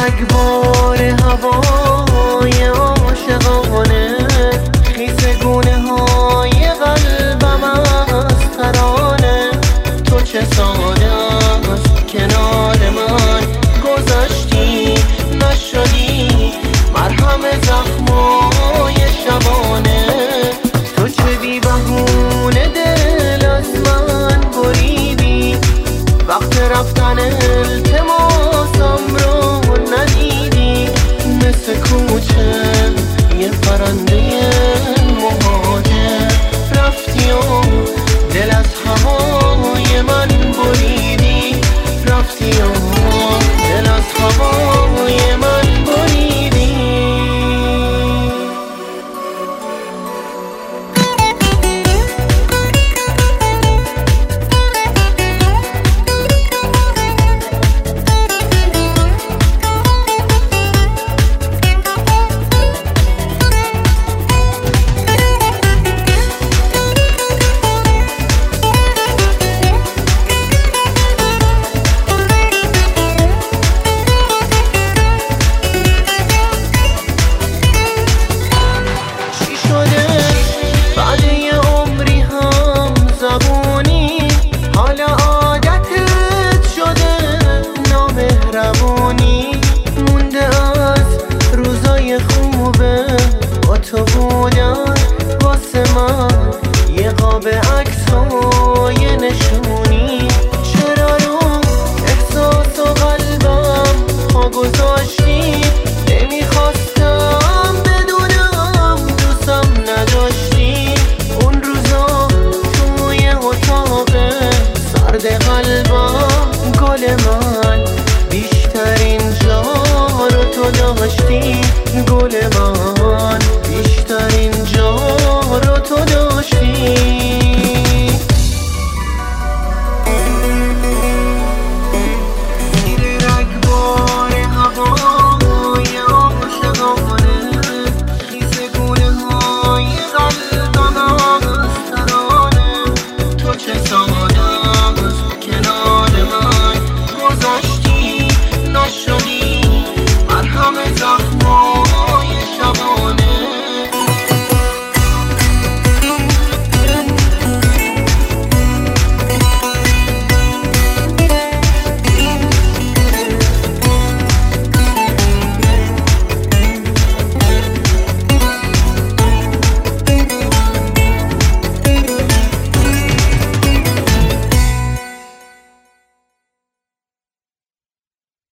رگبار هوای عاشقانه، خیس گونه های قلبم از ترانه. تو چه ساده است کنار من گذشتی، نشدی مرهم زخمای شبانه. تو چه بی بهونه دل از من بریدی، وقت رفتن التماسم رو ندیدی. مثل کوچه یه پرنده مهاجر رفتی و دل از هوای من بریدی، رفتی و